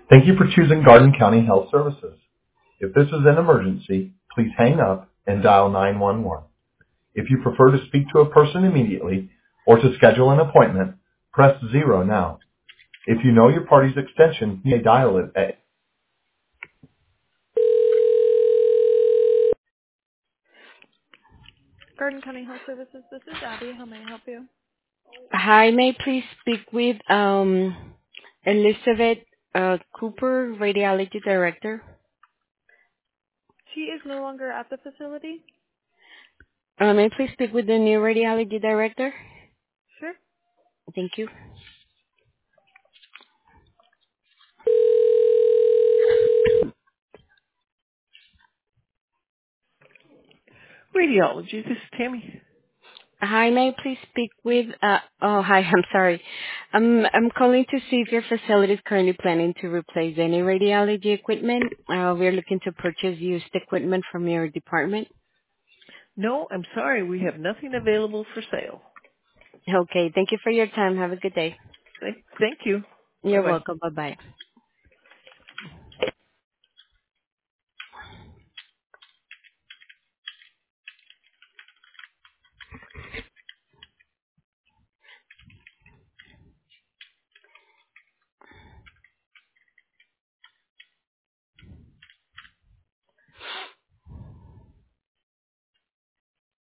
Thank you for choosing Garden County Health Services. If this is an emergency, please hang up and dial 911. If you prefer to speak to a person immediately or to schedule an appointment, press 0 now. If you know your party's extension, you may dial it at Garden County Health Services. This is Abby. How may I help you? Hi, may I please speak with Elizabeth Cooper, Radiology Director? She is no longer at the facility. May I please speak with the new Radiology Director? Sure. Thank you. Radiology, this is Tammy. Hi, may I please speak with hi, I'm sorry. I'm calling to see if your facility is currently planning to replace any radiology equipment. We're looking to purchase used equipment from your department. No, I'm sorry, we have nothing available for sale. Okay, thank you for your time. Have a good day. Thank you. You're Bye-bye. welcome. Bye-bye.